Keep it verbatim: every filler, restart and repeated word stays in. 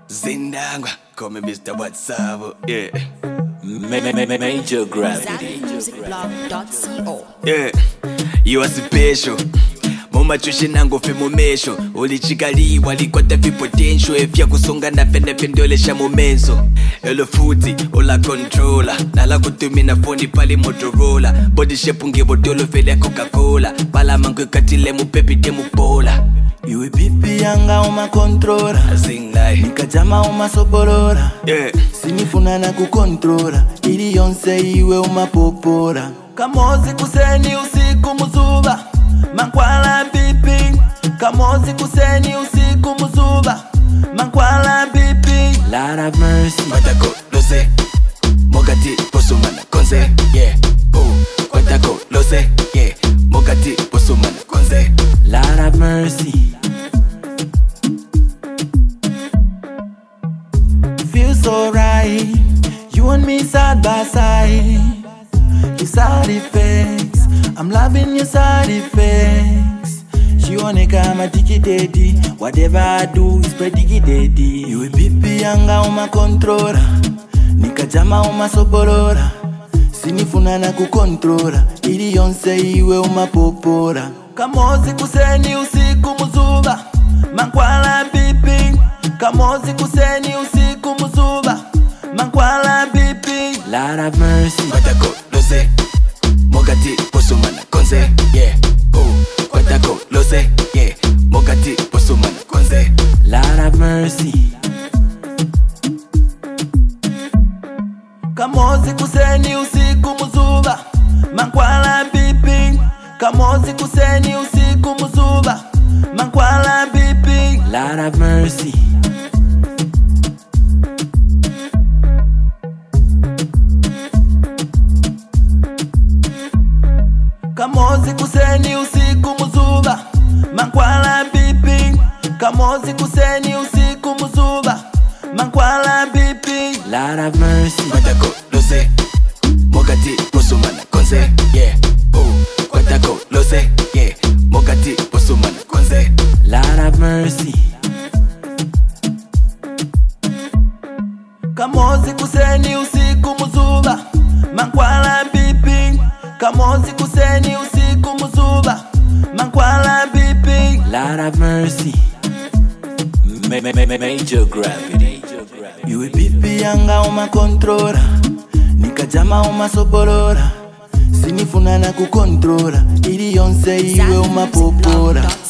Zindangwa, call me Mister WhatsApp, yeah. Major Gravity. music blog dot co. Yeah, you are special. Mama chushe nango fe momesho. Ulichikaliwa likwata fi potential. Efya kusonga na fene pendolesha momenso. Elo futi, ola controller. Nala kutumina phone pali Motorola. Body shape unge botolo fele Coca-Cola. Pala mango katile mu pepi demu bola. Iwe pipi yanga uma controla. Zingai Nikajama uma sobolora. Yeah. Sinifuna na kukontrola. Ili yonse iwe uma popora. Kamozi kuseni usiku muzuba. Mankwala pipi. Kamozi kuseni usiku muzuba. Mankwala pipi. Lord have mercy. Matako lose Mogati posumana konze. Yeah. Oh. Kwatako lose. Yeah. Mogati posumana konze. Lord have mercy. Feels so right. You and me side by side. Your side effects. I'm loving your side effects. She wanna come a tiki daddy. Whatever I do is pretty daddy. You a pipi yanga uma controla. Nikajama uma sobolora. Sinifuna na kukontrola. Ili yonse iwe uma popora. Kamozi kuseni usiku muzuba. Mankwala pipi. Kamozi kuseni usiku muzuba. Mankwala pipi. Lord have mercy. Matako lose Mogati posumana konze. Yeah. Oh. Kwatako lose. Yeah. Mogati posumana konze. Lord have mercy. Kamozi kuseni usiku muzuba. Mankwala pipi. Kamozi kuseni usiku muzuba. Mankwala pipi. Lord have mercy. Kamozi kuseni usiku muzuba. Mankwala pipi. Kamozi kuseni usiku muzuba. Mankwala pipi. Lord have mercy. Matako lose Mogati posumana konze. Yeah. Oh. Kwatako lose. Yeah. Mogati posumana konze. Lord have mercy. Kamozi kuseni usiku muzuba. Mankwala pipi. Kamozi kuseni usiku muzuba. Mankwala pipi. Lord have mercy. Major Gravity. Iwe pipi yanga uma controla. Nikajama uma sobolora. Sinifuna na kukontrola. Ili yonse iwe uma popora.